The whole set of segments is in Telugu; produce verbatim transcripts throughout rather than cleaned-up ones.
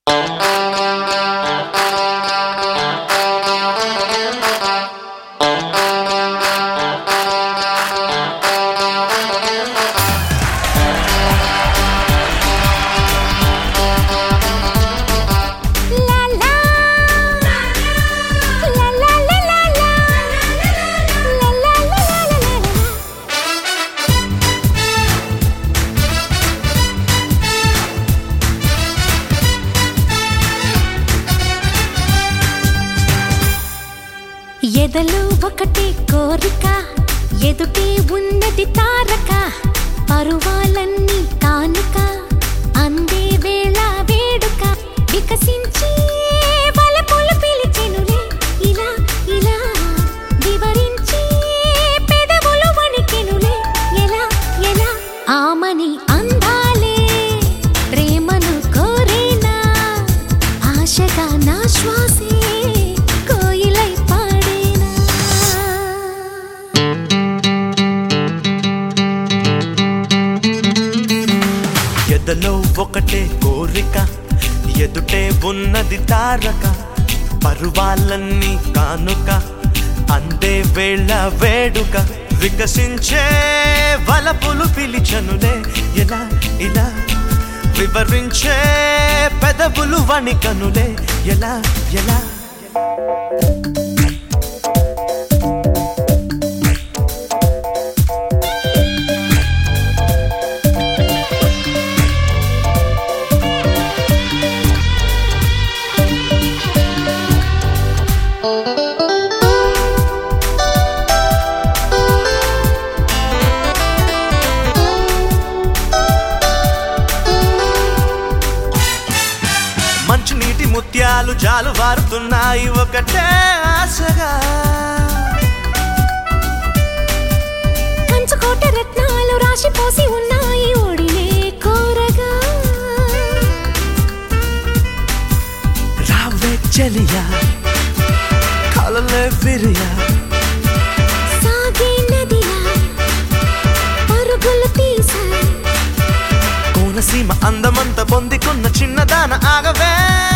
ఎదలో ఒకటే కోరిక ఎదుటే ఉన్నది తారక పరువాలన్నీ కానుక అందే వేళ వేడుక వికసించే వలపులు పిలిచెనులే ఇలా ఇలా వివరించే పెదవులు వణికెనులే ఎలా ఎలా ఆమని అందాలే ప్రేమను కోరేనా ఆశగా నా శ్వాసే ఎదలో ఒకటే కోరిక ఎదుటే ఉన్నది తారక పరువాలన్నీ కానుక అందే వేళ వేడుక వికసించే వలపులు పిలిచెనులే ఎలా ఇలా వివరించే పెదవులు వణికనులే ఎలా ఎలా మంచు నీటి ముత్యాలు జాలు వారుతున్నాయి ఒకటే ఆశగా కంచుకోట రత్నాలు రాశిపోసి ఉన్నాయి ఓడినే కోరగా రావే చెలియా కలలే విరియా సాగే నదిలా పరుగులు తీసా కోనసీమ అందమంత పొందికున్న చిన్నదాన ఆగవే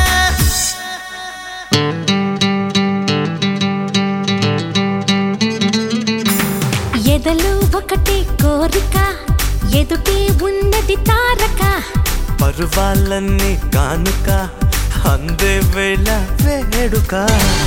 ఎదలో ఒకటే కోరిక ఎదుటే ఉన్నది తారక పరువాలన్నీ కానుక అందే వేళ వేడుక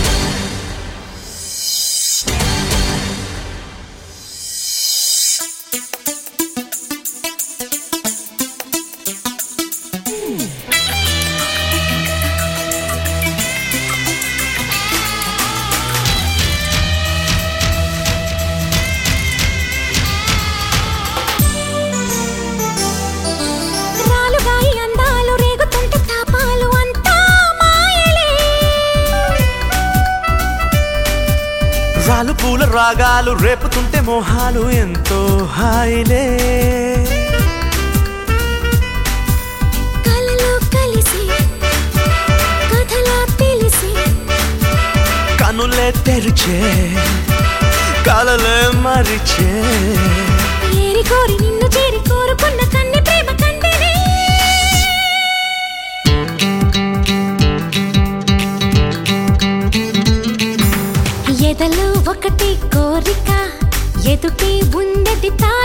రాలు పూల రాగాలు రేపుతుంటే మోహాలు ఎంతో హాయిలే కలలో కలిసి కథలా తెలిసి కనులే తెరిచే కలలే మరిచే ఏరి కోరి నిన్ను చేరి కోరుకున్న కన్ని ప్రేమ కందినే ఎదలో ఒకటే కోరిక ఎదుటే ఉన్నది తా